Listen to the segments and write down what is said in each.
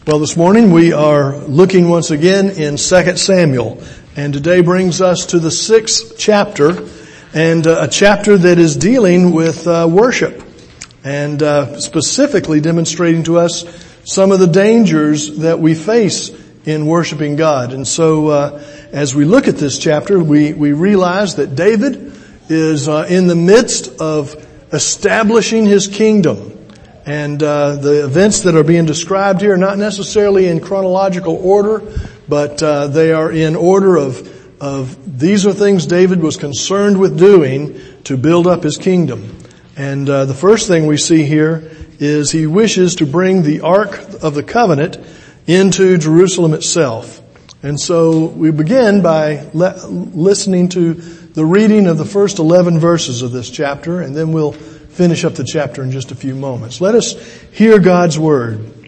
Well, this morning we are looking once again in 2 Samuel, and today brings us to the 6th chapter, and a chapter that is dealing with worship, and specifically demonstrating to us some of the dangers that we face in worshiping God. And so as we look at this chapter, we realize that David is in the midst of establishing his kingdom. And the events that are being described here are not necessarily in chronological order, but they are in order of these are things David was concerned with doing to build up his kingdom. And the first thing we see here is he wishes to bring the Ark of the Covenant into Jerusalem itself. And so we begin by listening to the reading of the first 11 verses of this chapter, and then we'll finish up the chapter in just a few moments. Let us hear God's word.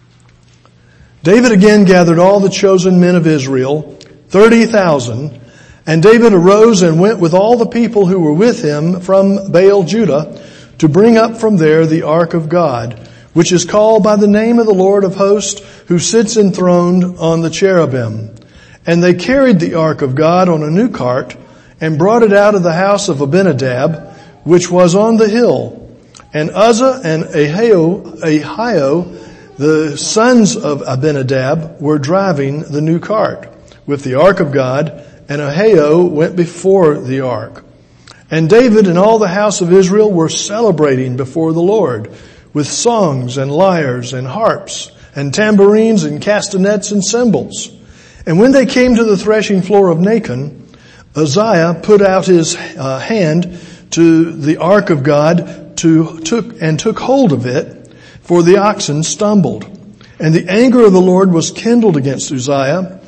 David again gathered all the chosen men of Israel, 30,000, and David arose and went with all the people who were with him from Baal Judah to bring up from there the ark of God, which is called by the name of the Lord of hosts, who sits enthroned on the cherubim. And they carried the ark of God on a new cart and brought it out of the house of Abinadab, which was on the hill. And Uzzah and Ahio, the sons of Abinadab, were driving the new cart with the ark of God, and Ahio went before the ark. And David and all the house of Israel were celebrating before the Lord with songs and lyres and harps and tambourines and castanets and cymbals. And when they came to the threshing floor of Nacon, Uzziah put out his hand to the ark of God took hold of it, for the oxen stumbled. And the anger of the Lord was kindled against Uzziah,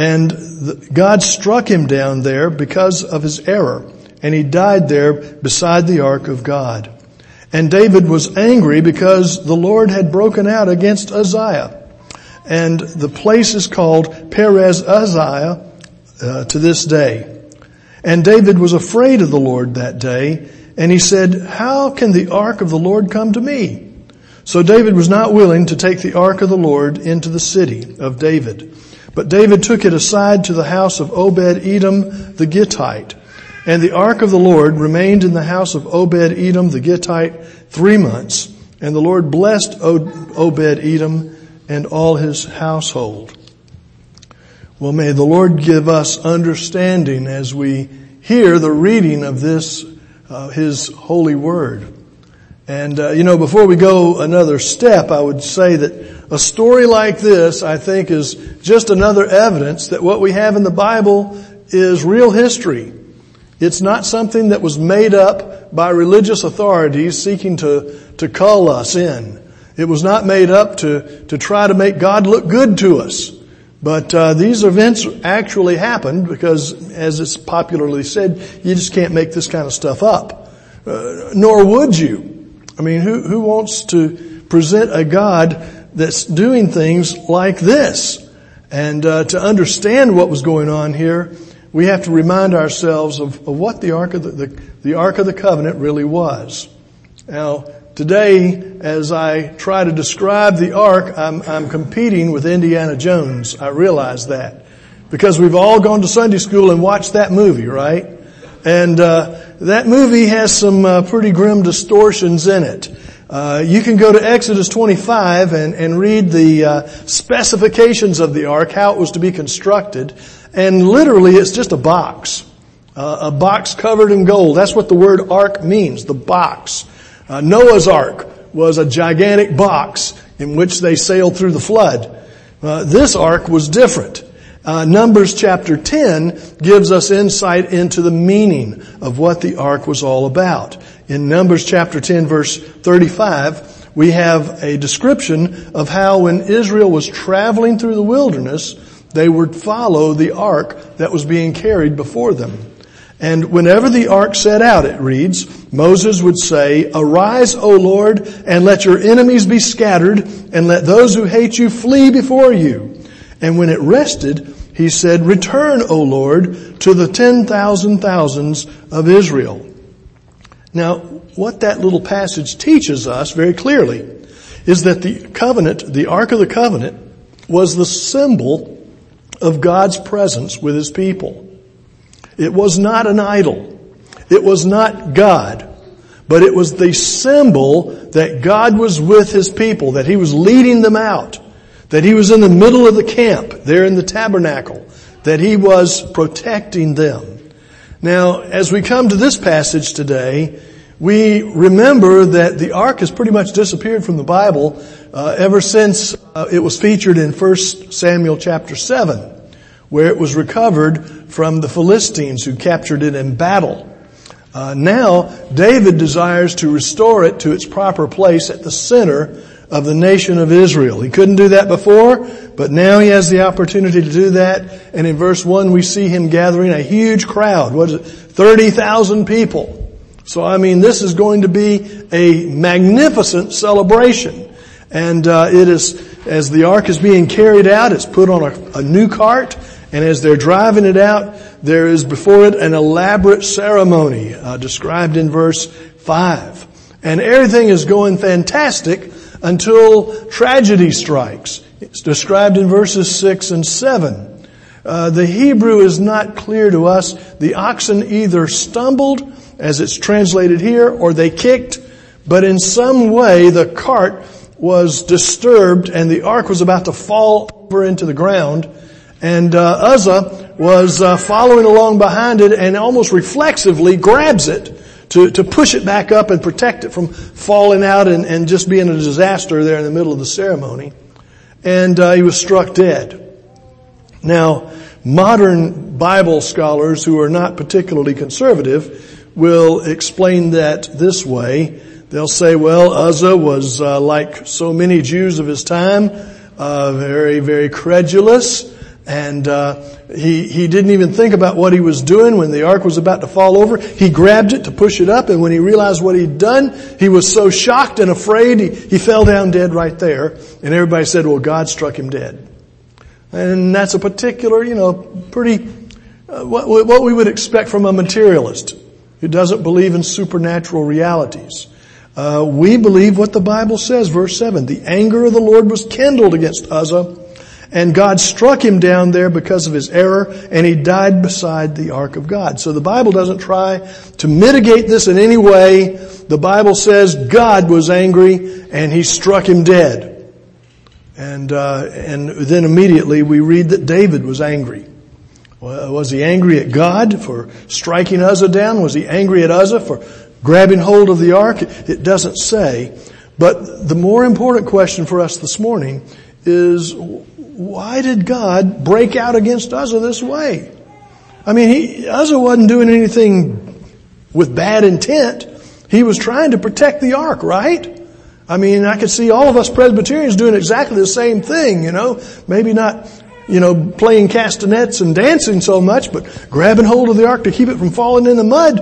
and God struck him down there because of his error, and he died there beside the ark of God. And David was angry because the Lord had broken out against Uzziah. And the place is called Perez Uzziah to this day. And David was afraid of the Lord that day, and he said, "How can the ark of the Lord come to me?" So David was not willing to take the ark of the Lord into the city of David. But David took it aside to the house of Obed-Edom the Gittite. And the ark of the Lord remained in the house of Obed-Edom the Gittite 3 months. And the Lord blessed Obed-Edom and all his household. Well, may the Lord give us understanding as we hear the reading of this, His holy word. And, before we go another step, I would say that a story like this, I think, is just another evidence that what we have in the Bible is real history. It's not something that was made up by religious authorities seeking to cull us in. It was not made up to try to make God look good to us. But these events actually happened because, as it's popularly said, you just can't make this kind of stuff up. Nor would you. I mean, who wants to present a God that's doing things like this? And to understand what was going on here, we have to remind ourselves of what the Ark of the Covenant really was. Now, today, as I try to describe the Ark, I'm competing with Indiana Jones. I realize that. Because we've all gone to Sunday school and watched that movie, right? And that movie has some pretty grim distortions in it. You can go to Exodus 25 and read the specifications of the Ark, how it was to be constructed. And literally, it's just a box covered in gold. That's what the word Ark means, the box. Noah's Ark was a gigantic box in which they sailed through the flood. This ark was different. Numbers chapter 10 gives us insight into the meaning of what the ark was all about. In Numbers chapter 10 verse 35, we have a description of how when Israel was traveling through the wilderness, they would follow the ark that was being carried before them. And whenever the ark set out, it reads, Moses would say, "Arise, O Lord, and let your enemies be scattered, and let those who hate you flee before you." And when it rested, he said, "Return, O Lord, to the 10,000 thousands of Israel." Now, what that little passage teaches us very clearly is that the covenant, the Ark of the Covenant, was the symbol of God's presence with His people. It was not an idol. It was not God. But it was the symbol that God was with His people, that He was leading them out, that He was in the middle of the camp, there in the tabernacle, that He was protecting them. Now, as we come to this passage today, we remember that the ark has pretty much disappeared from the Bible ever since it was featured in 1 Samuel chapter 7, where it was recovered from the Philistines who captured it in battle. Now, David desires to restore it to its proper place at the center of the nation of Israel. He couldn't do that before, but now he has the opportunity to do that. And in verse 1 we see him gathering a huge crowd. What is it? 30,000 people. So this is going to be a magnificent celebration. And it is, as the ark is being carried out, it's put on a new cart. And as they're driving it out, there is before it an elaborate ceremony described in verse 5. And everything is going fantastic until tragedy strikes. It's described in verses 6 and 7. The Hebrew is not clear to us. The oxen either stumbled, as it's translated here, or they kicked, but in some way the cart was disturbed and the ark was about to fall over into the ground. And Uzzah was following along behind it and almost reflexively grabs it to push it back up and protect it from falling out and just being a disaster there in the middle of the ceremony. And he was struck dead. Now, modern Bible scholars who are not particularly conservative will explain that this way. They'll say, well, Uzzah was like so many Jews of his time, very, very credulous. And he didn't even think about what he was doing when the ark was about to fall over. He grabbed it to push it up, and when he realized what he'd done, he was so shocked and afraid he fell down dead right there. And everybody said, well, God struck him dead. And that's a particular, pretty what we would expect from a materialist who doesn't believe in supernatural realities. We believe what the Bible says, verse 7. The anger of the Lord was kindled against Uzzah, and God struck him down there because of his error, and he died beside the ark of God. So the Bible doesn't try to mitigate this in any way. The Bible says God was angry and he struck him dead. And then immediately we read that David was angry. Was he angry at God for striking Uzzah down? Was he angry at Uzzah for grabbing hold of the ark? It doesn't say. But the more important question for us this morning is, why did God break out against Uzzah this way? Uzzah wasn't doing anything with bad intent. He was trying to protect the ark, right? I could see all of us Presbyterians doing exactly the same thing, maybe not, playing castanets and dancing so much, but grabbing hold of the ark to keep it from falling in the mud.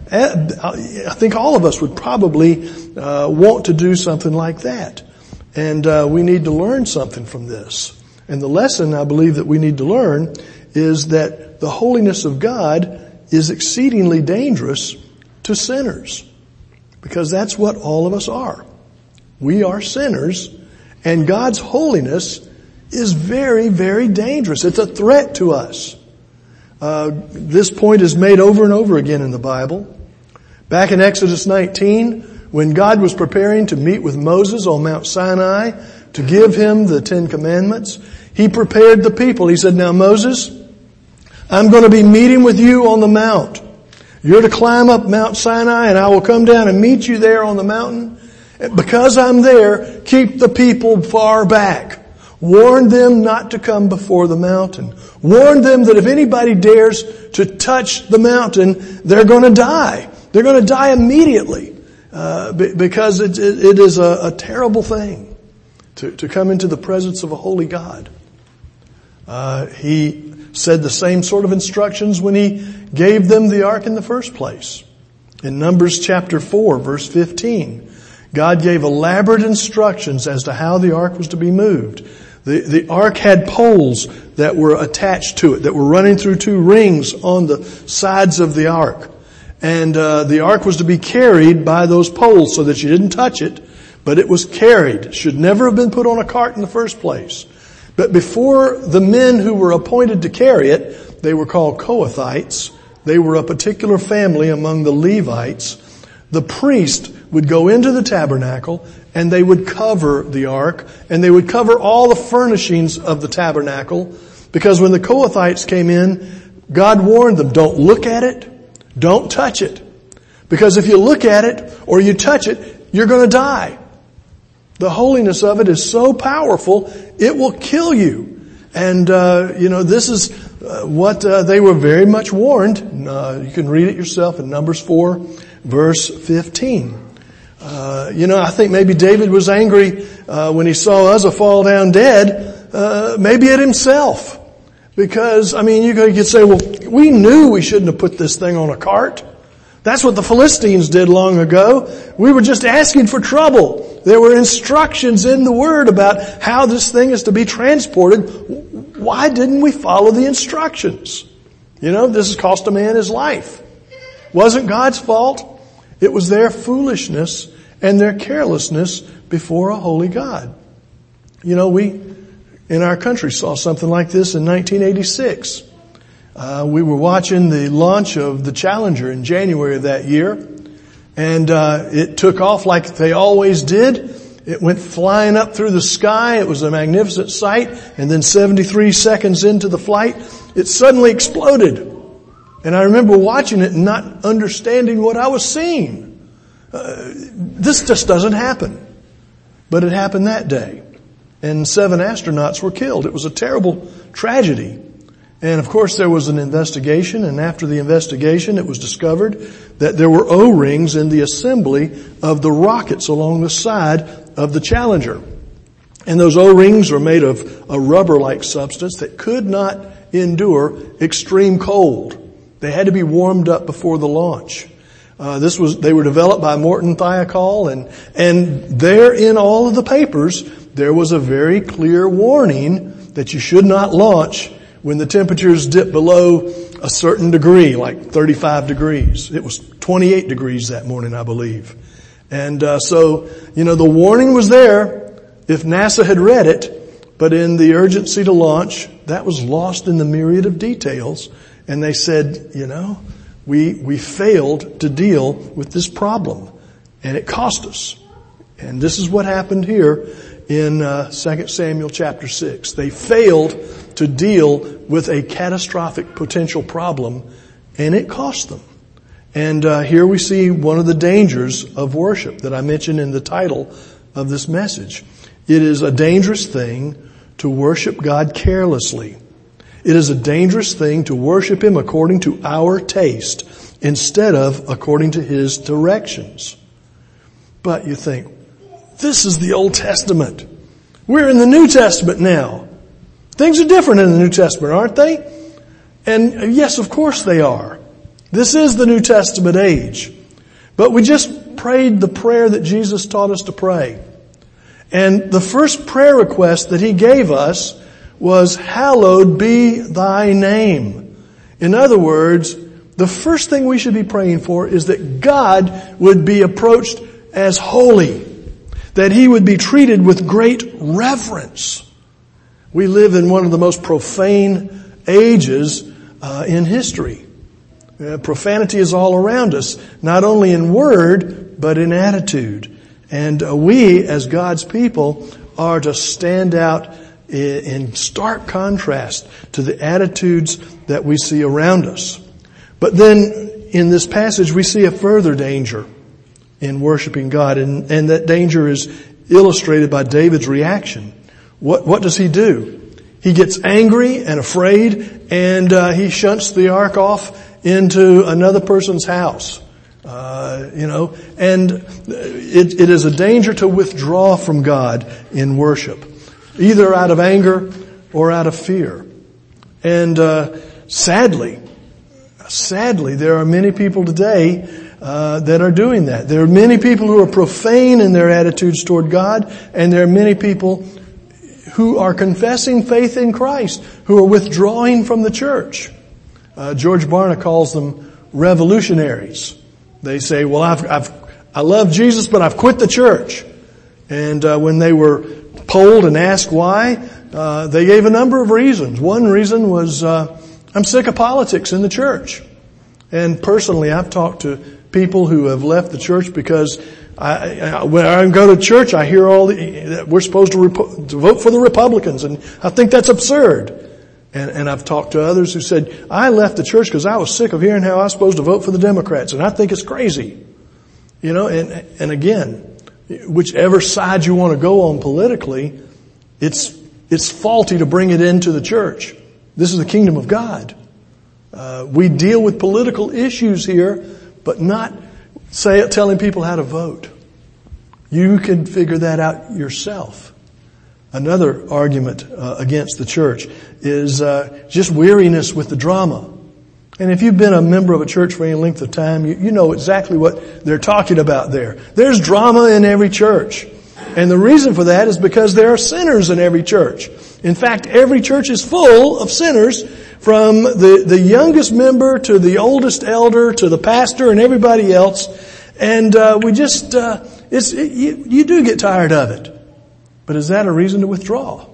I think all of us would probably want to do something like that. And we need to learn something from this. And the lesson I believe that we need to learn is that the holiness of God is exceedingly dangerous to sinners. Because that's what all of us are. We are sinners, and God's holiness is very, very dangerous. It's a threat to us. This point is made over and over again in the Bible. Back in Exodus 19, when God was preparing to meet with Moses on Mount Sinai to give him the 10 Commandments, he prepared the people. He said, now Moses, I'm going to be meeting with you on the mount. You're to climb up Mount Sinai, and I will come down and meet you there on the mountain. Because I'm there, keep the people far back. Warn them not to come before the mountain. Warn them that if anybody dares to touch the mountain, they're going to die. They're going to die immediately. Because it is a terrible thing to come into the presence of a holy God. He said the same sort of instructions when he gave them the ark in the first place. In Numbers chapter 4, verse 15, God gave elaborate instructions as to how the ark was to be moved. The ark had poles that were attached to it, that were running through 2 rings on the sides of the ark. And the ark was to be carried by those poles so that you didn't touch it, but it was carried. It should never have been put on a cart in the first place. But before the men who were appointed to carry it, they were called Kohathites. They were a particular family among the Levites. The priest would go into the tabernacle and they would cover the ark and they would cover all the furnishings of the tabernacle, because when the Kohathites came in, God warned them, don't look at it, don't touch it. Because if you look at it or you touch it, you're going to die. The holiness of it is so powerful, it will kill you. And, this is what they were very much warned. You can read it yourself in Numbers 4, verse 15. I think maybe David was angry when he saw Uzzah fall down dead, maybe at himself. Because, you could say, well, we knew we shouldn't have put this thing on a cart. That's what the Philistines did long ago. We were just asking for trouble. There were instructions in the Word about how this thing is to be transported. Why didn't we follow the instructions? This has cost a man his life. Wasn't God's fault. It was their foolishness and their carelessness before a holy God. We in our country saw something like this in 1986. We were watching the launch of the Challenger in January of that year, and it took off like they always did. It went flying up through the sky. It was a magnificent sight, and then 73 seconds into the flight, it suddenly exploded. And I remember watching it and not understanding what I was seeing. This just doesn't happen. But it happened that day. And 7 astronauts were killed. It was a terrible tragedy. And of course there was an investigation, and after the investigation it was discovered that there were O-rings in the assembly of the rockets along the side of the Challenger. And those O-rings are made of a rubber-like substance that could not endure extreme cold. They had to be warmed up before the launch. They were developed by Morton Thiokol, and there in all of the papers there was a very clear warning that you should not launch when the temperatures dip below a certain degree, like 35 degrees. It was 28 degrees that morning, I believe. And so the warning was there if NASA had read it, but in the urgency to launch, that was lost in the myriad of details. And they said, we failed to deal with this problem, and it cost us. And this is what happened here in 2 Samuel chapter 6. They failed to deal with a catastrophic potential problem, and it cost them. And here we see one of the dangers of worship that I mentioned in the title of this message. It is a dangerous thing to worship God carelessly. It is a dangerous thing to worship Him according to our taste instead of according to His directions. But you think, this is the Old Testament. We're in the New Testament now. Things are different in the New Testament, aren't they? And yes, of course they are. This is the New Testament age. But we just prayed the prayer that Jesus taught us to pray. And the first prayer request that He gave us was, hallowed be thy name. In other words, the first thing we should be praying for is that God would be approached as holy, that He would be treated with great reverence. We live in one of the most profane ages in history. Profanity is all around us, not only in word, but in attitude. And we, as God's people, are to stand out in stark contrast to the attitudes that we see around us. But then in this passage we see a further danger in worshiping God, and that danger is illustrated by David's reaction. What does he do? He gets angry and afraid, and he shunts the ark off into another person's house. And it is a danger to withdraw from God in worship, either out of anger or out of fear. And sadly, there are many people today that are doing that. There are many people who are profane in their attitudes toward God, and there are many people who are confessing faith in Christ, who are withdrawing from the church. George Barna calls them revolutionaries. They say, well, I love Jesus, but I've quit the church. And when they were polled and asked why, They gave a number of reasons. One reason was, I'm sick of politics in the church. And personally, I've talked to people who have left the church because when I go to church, I hear that we're supposed to vote for the Republicans, and I think that's absurd. And I've talked to others who said, I left the church because I was sick of hearing how I was supposed to vote for the Democrats, and I think it's crazy. And again, whichever side you want to go on politically, it's faulty to bring it into the church. This is the kingdom of God. We deal with political issues here, but not telling people how to vote. You can figure that out yourself. Another argument against the church is just weariness with the drama. And if you've been a member of a church for any length of time, you know exactly what they're talking about there. There's drama in every church. And the reason for that is because there are sinners in every church. In fact, every church is full of sinners, from the youngest member to the oldest elder to the pastor and everybody else. And you do get tired of it. But is that a reason to withdraw?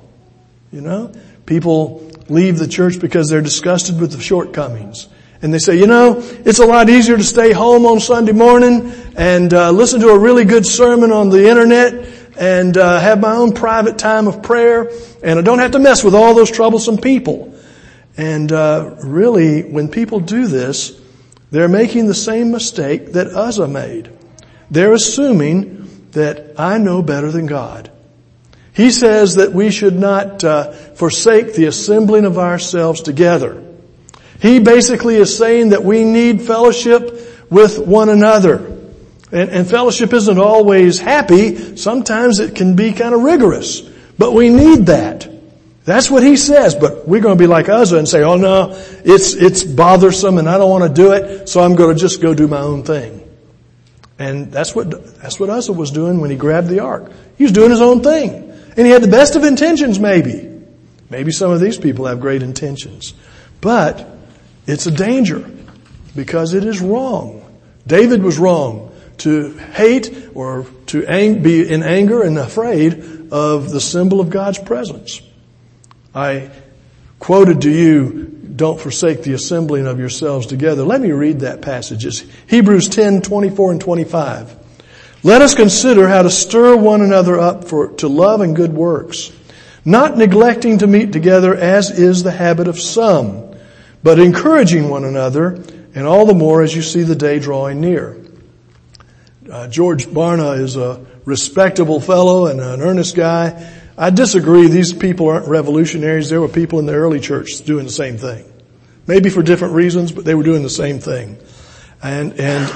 People leave the church because they're disgusted with the shortcomings. And they say, it's a lot easier to stay home on Sunday morning and listen to a really good sermon on the internet and have my own private time of prayer, and I don't have to mess with all those troublesome people. And really, when people do this, they're making the same mistake that Uzzah made. They're assuming that I know better than God. He says that we should not forsake the assembling of ourselves together. He basically is saying that we need fellowship with one another. And fellowship isn't always happy. Sometimes it can be kind of rigorous. But we need that. That's what he says. But we're going to be like Uzzah and say, oh no, it's bothersome and I don't want to do it, so I'm going to just go do my own thing. And that's what Uzzah was doing when he grabbed the ark. He was doing his own thing. And he had the best of intentions, maybe. Maybe some of these people have great intentions. But it's a danger because it is wrong. David was wrong to hate or to be in anger and afraid of the symbol of God's presence. I quoted to you, don't forsake the assembling of yourselves together. Let me read that passage. It's Hebrews 10:24 and 25. Let us consider how to stir one another up to love and good works, not neglecting to meet together as is the habit of some, but encouraging one another, and all the more as you see the day drawing near. George Barna is a respectable fellow and an earnest guy. I disagree. These people aren't revolutionaries. There were people in the early church doing the same thing. Maybe for different reasons, but they were doing the same thing. And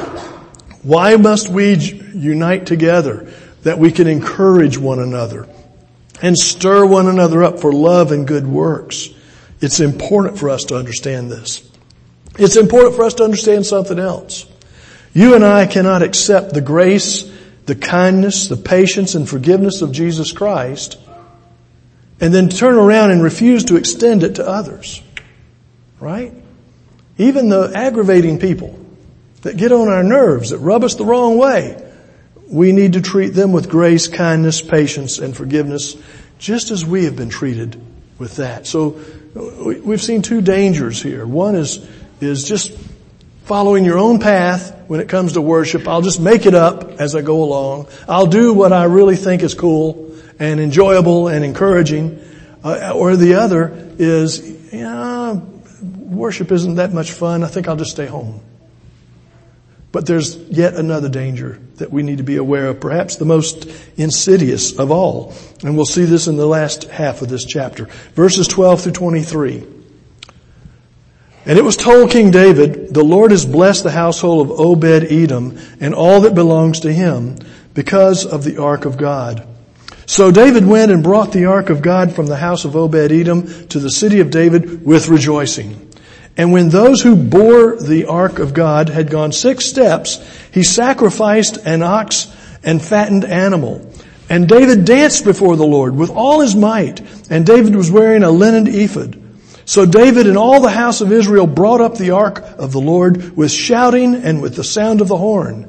why must we unite together? That we can encourage one another and stir one another up for love and good works. It's important for us to understand this. It's important for us to understand something else. You and I cannot accept the grace, the kindness, the patience, and forgiveness of Jesus Christ and then turn around and refuse to extend it to others. Right? Even the aggravating people that get on our nerves, that rub us the wrong way, we need to treat them with grace, kindness, patience, and forgiveness, just as we have been treated with that. So we've seen two dangers here. One is just following your own path when it comes to worship. I'll just make it up as I go along. I'll do what I really think is cool and enjoyable and encouraging. Or the other is, worship isn't that much fun. I think I'll just stay home. But there's yet another danger that we need to be aware of, perhaps the most insidious of all. And we'll see this in the last half of this chapter. Verses 12 through 23. And it was told King David, the Lord has blessed the household of Obed-Edom and all that belongs to him because of the ark of God. So David went and brought the ark of God from the house of Obed-Edom to the city of David with rejoicing. And when those who bore the ark of God had gone 6 steps, he sacrificed an ox and fattened animal. And David danced before the Lord with all his might. And David was wearing a linen ephod. So David and all the house of Israel brought up the ark of the Lord with shouting and with the sound of the horn.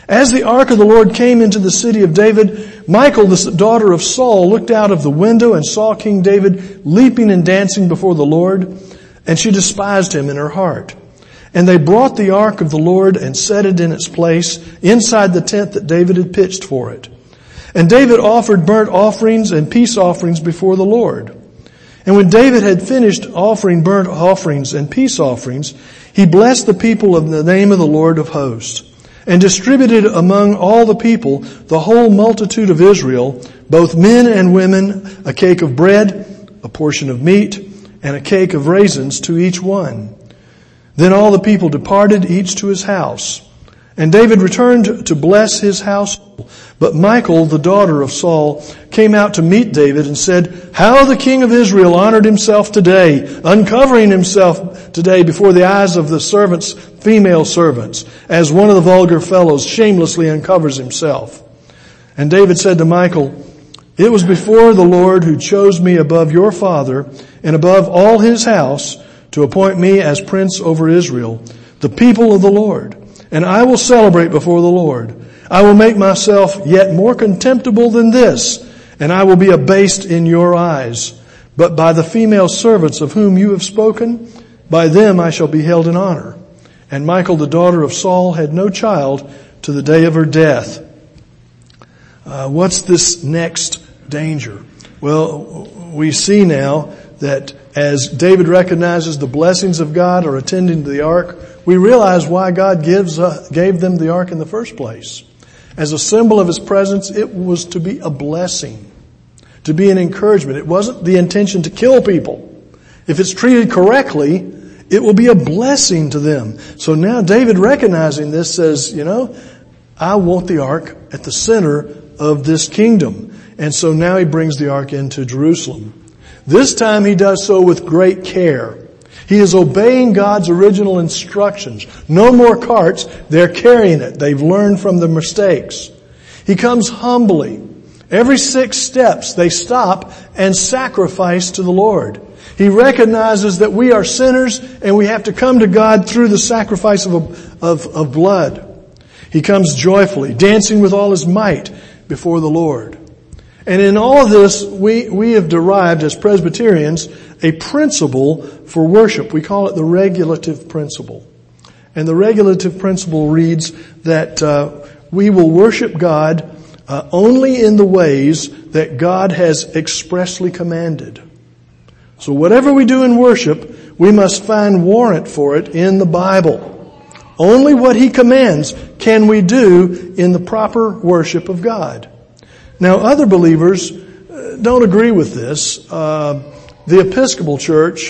As the ark of the Lord came into the city of David, Michal, the daughter of Saul, looked out of the window and saw King David leaping and dancing before the Lord, and she despised him in her heart. And they brought the ark of the Lord and set it in its place inside the tent that David had pitched for it. And David offered burnt offerings and peace offerings before the Lord. And when David had finished offering burnt offerings and peace offerings, he blessed the people in the name of the Lord of hosts, and distributed among all the people, the whole multitude of Israel, both men and women, a cake of bread, a portion of meat, and a cake of raisins to each one. Then all the people departed, each to his house. And David returned to bless his household. But Michal, the daughter of Saul, came out to meet David and said, "How the king of Israel honored himself today, uncovering himself today before the eyes of the servants, female servants, as one of the vulgar fellows shamelessly uncovers himself." And David said to Michal, "It was before the Lord who chose me above your father and above all his house to appoint me as prince over Israel, the people of the Lord. And I will celebrate before the Lord. I will make myself yet more contemptible than this, and I will be abased in your eyes. But by the female servants of whom you have spoken, by them I shall be held in honor." And Michal, the daughter of Saul, had no child to the day of her death. What's this next danger? Well, we see now that as David recognizes the blessings of God are attending to the ark, we realize why God gave them the ark in the first place. As a symbol of His presence, it was to be a blessing, to be an encouragement. It wasn't the intention to kill people. If it's treated correctly, it will be a blessing to them. So now David, recognizing this, says, I want the ark at the center of this kingdom. And so now he brings the ark into Jerusalem. This time he does so with great care. He is obeying God's original instructions. No more carts. They're carrying it. They've learned from the mistakes. He comes humbly. Every 6 steps they stop and sacrifice to the Lord. He recognizes that we are sinners and we have to come to God through the sacrifice of blood. He comes joyfully, dancing with all his might before the Lord. And in all of this, we have derived as Presbyterians a principle for worship. We call it the regulative principle. And the regulative principle reads that we will worship God only in the ways that God has expressly commanded. So whatever we do in worship, we must find warrant for it in the Bible. Only what He commands can we do in the proper worship of God. Now, other believers don't agree with this. The Episcopal Church,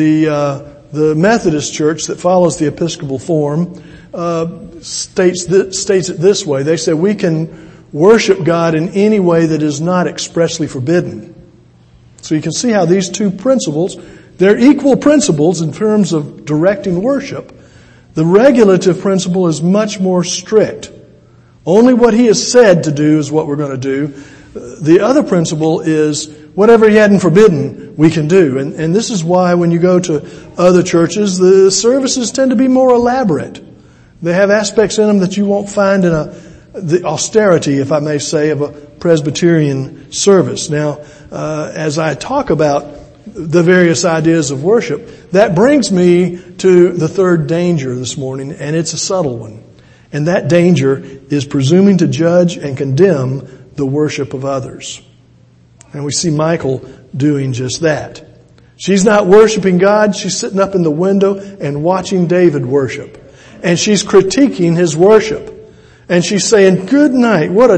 the Methodist Church that follows the Episcopal form, states it this way. They say we can worship God in any way that is not expressly forbidden. So you can see how these two principles, they're equal principles in terms of directing worship. The regulative principle is much more strict. Only what He has said to do is what we're going to do. The other principle is whatever He hadn't forbidden, we can do. And this is why when you go to other churches, the services tend to be more elaborate. They have aspects in them that you won't find in the austerity, if I may say, of a Presbyterian service. Now, as I talk about the various ideas of worship, that brings me to the third danger this morning, and it's a subtle one. And that danger is presuming to judge and condemn the worship of others. And we see Michal doing just that. She's not worshiping God. She's sitting up in the window and watching David worship. And she's critiquing his worship. And she's saying, "Good night. What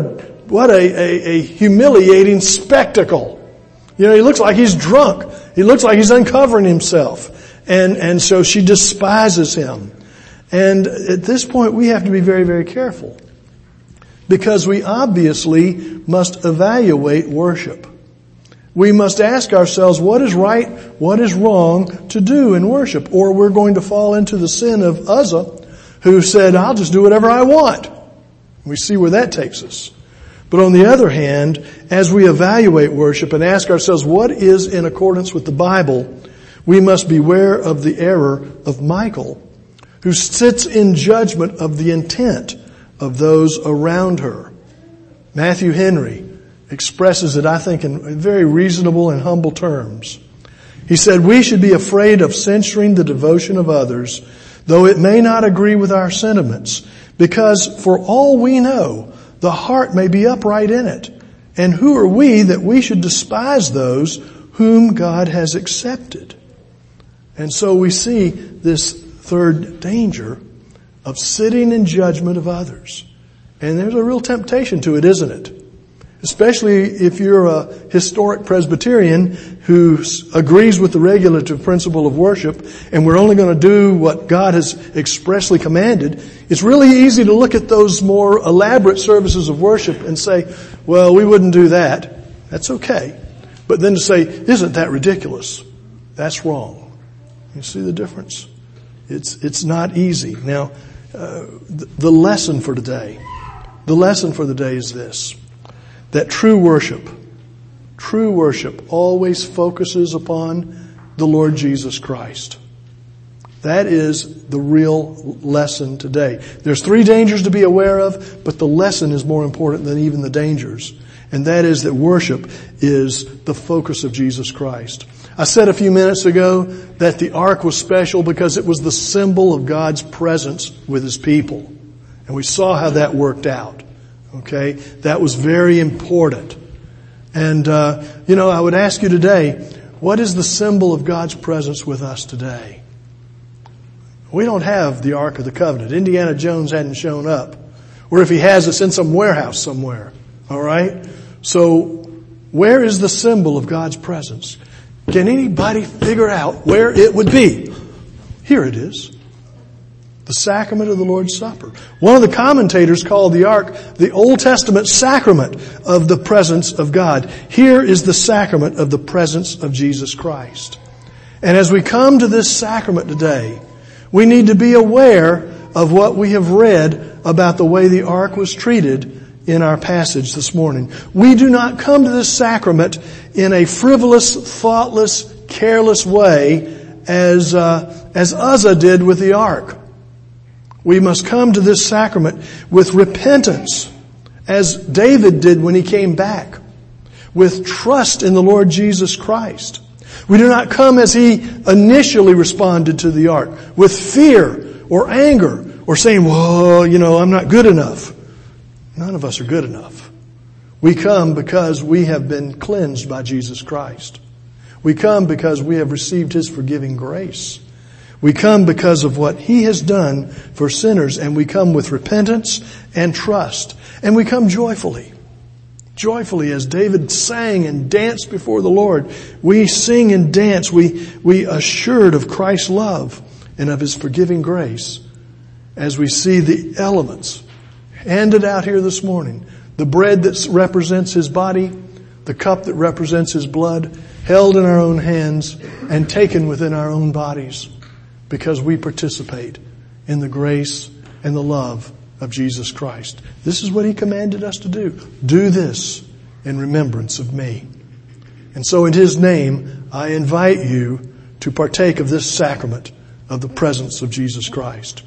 a humiliating spectacle. He looks like he's drunk. He looks like he's uncovering himself." And so she despises him. And at this point, we have to be very, very careful, because we obviously must evaluate worship. We must ask ourselves what is right, what is wrong to do in worship, or we're going to fall into the sin of Uzzah, who said, "I'll just do whatever I want." We see where that takes us. But on the other hand, as we evaluate worship and ask ourselves what is in accordance with the Bible, we must beware of the error of Michal, who sits in judgment of the intent of those around her. Matthew Henry expresses it, I think, in very reasonable and humble terms. He said, "We should be afraid of censoring the devotion of others, though it may not agree with our sentiments, because for all we know, the heart may be upright in it. And who are we that we should despise those whom God has accepted?" And so we see this third danger of sitting in judgment of others. And there's a real temptation to it, isn't it? Especially if you're a historic Presbyterian who agrees with the regulative principle of worship, and we're only going to do what God has expressly commanded. It's really easy to look at those more elaborate services of worship and say, well, we wouldn't do that. That's okay. But then to say, isn't that ridiculous? That's wrong. You see the difference? It's not easy. Now, the lesson for today is this: that true worship always focuses upon the Lord Jesus Christ. That is the real lesson today. There's 3 dangers to be aware of, but the lesson is more important than even the dangers. And that is that worship is the focus of Jesus Christ. I said a few minutes ago that the ark was special because it was the symbol of God's presence with His people. And we saw how that worked out. Okay? That was very important. And, I would ask you today, what is the symbol of God's presence with us today? We don't have the Ark of the Covenant. Indiana Jones hadn't shown up. Or if he has, it's in some warehouse somewhere. All right? So, where is the symbol of God's presence? Can anybody figure out where it would be? Here it is. The sacrament of the Lord's Supper. One of the commentators called the ark the Old Testament sacrament of the presence of God. Here is the sacrament of the presence of Jesus Christ. And as we come to this sacrament today, we need to be aware of what we have read about the way the ark was treated in our passage this morning. We do not come to this sacrament in a frivolous, thoughtless, careless way as Uzzah did with the ark. We must come to this sacrament with repentance, as David did when he came back, with trust in the Lord Jesus Christ. We do not come as he initially responded to the ark, with fear or anger or saying, well, I'm not good enough. None of us are good enough. We come because we have been cleansed by Jesus Christ. We come because we have received His forgiving grace. We come because of what He has done for sinners, and we come with repentance and trust. And we come joyfully. Joyfully, as David sang and danced before the Lord. We sing and dance. We assured of Christ's love and of His forgiving grace as we see the elements handed out here this morning. The bread that represents His body, the cup that represents His blood, held in our own hands and taken within our own bodies, because we participate in the grace and the love of Jesus Christ. This is what He commanded us to do. Do this in remembrance of me. And so in His name, I invite you to partake of this sacrament of the presence of Jesus Christ.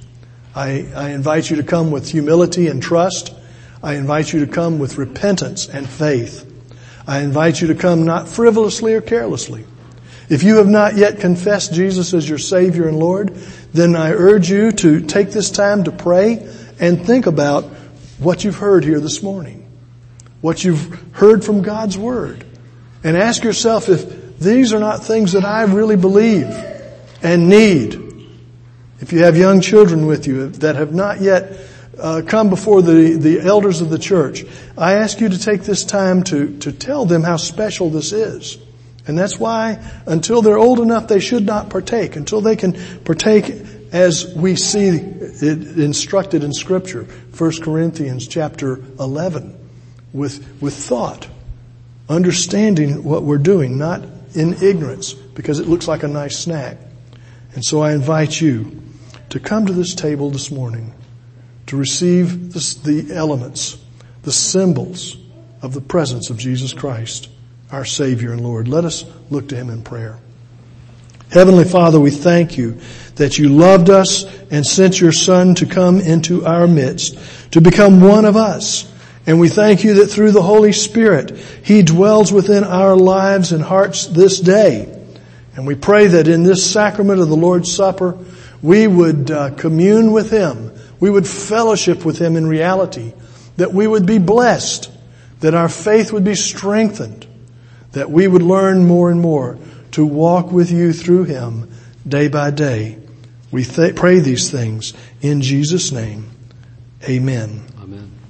I invite you to come with humility and trust. I invite you to come with repentance and faith. I invite you to come not frivolously or carelessly. If you have not yet confessed Jesus as your Savior and Lord, then I urge you to take this time to pray and think about what you've heard here this morning, what you've heard from God's Word, and ask yourself if these are not things that I really believe and need. If you have young children with you that have not yet come before the elders of the church, I ask you to take this time to tell them how special this is. And that's why until they're old enough, they should not partake. Until they can partake as we see it instructed in Scripture. 1 Corinthians chapter 11. With thought. Understanding what we're doing. Not in ignorance. Because it looks like a nice snack. And so I invite you to come to this table this morning. To receive the elements. The symbols of the presence of Jesus Christ, our Savior and Lord. Let us look to Him in prayer. Heavenly Father, we thank you that you loved us and sent your Son to come into our midst, to become one of us. And we thank you that through the Holy Spirit, He dwells within our lives and hearts this day. And we pray that in this sacrament of the Lord's Supper, we would commune with Him. We would fellowship with Him in reality. That we would be blessed. That our faith would be strengthened. That we would learn more and more to walk with you through Him day by day. We pray these things in Jesus' name. Amen. Amen.